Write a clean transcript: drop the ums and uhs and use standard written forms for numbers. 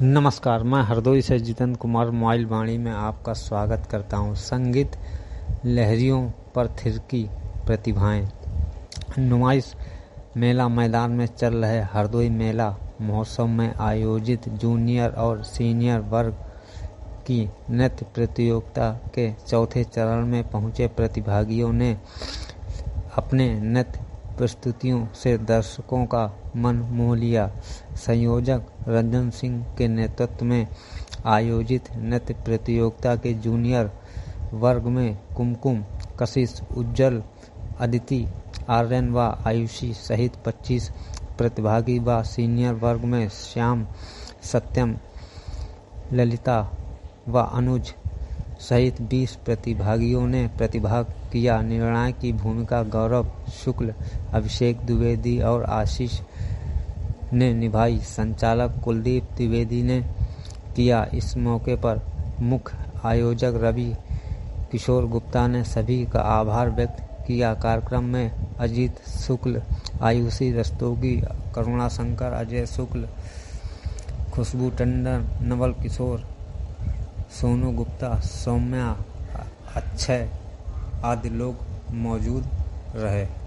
नमस्कार, मैं हरदोई से जितेंद्र कुमार मोबाइल वाणी में आपका स्वागत करता हूं। संगीत लहरियों पर थिरकी प्रतिभाएं। नुमाइश मेला मैदान में चल रहे हरदोई मेला महोत्सव में आयोजित जूनियर और सीनियर वर्ग की नृत्य प्रतियोगिता के चौथे चरण में पहुंचे प्रतिभागियों ने अपने नृत्य प्रस्तुतियों से दर्शकों का मन मोह लिया। संयोजक रंजन सिंह के नेतृत्व में आयोजित नृत्य प्रतियोगिता के जूनियर वर्ग में कुमकुम, कशिश, उज्जवल, अदिति, आर्यन व आयुषी सहित 25 प्रतिभागी व सीनियर वर्ग में श्याम, सत्यम, ललिता व अनुज सहित 20 प्रतिभागियों ने प्रतिभाग किया। निर्णायक की भूमिका गौरव शुक्ल, अभिषेक द्विवेदी और आशीष ने निभाई। संचालक कुलदीप द्विवेदी ने किया। इस मौके पर मुख्य आयोजक रवि किशोर गुप्ता ने सभी का आभार व्यक्त किया। कार्यक्रम में अजीत शुक्ल, आयुषी रस्तोगी, करुणा शंकर, अजय शुक्ल, खुशबू टंडन, नवल किशोर, सोनू गुप्ता, सौम्या, अक्षय आदि लोग मौजूद रहे।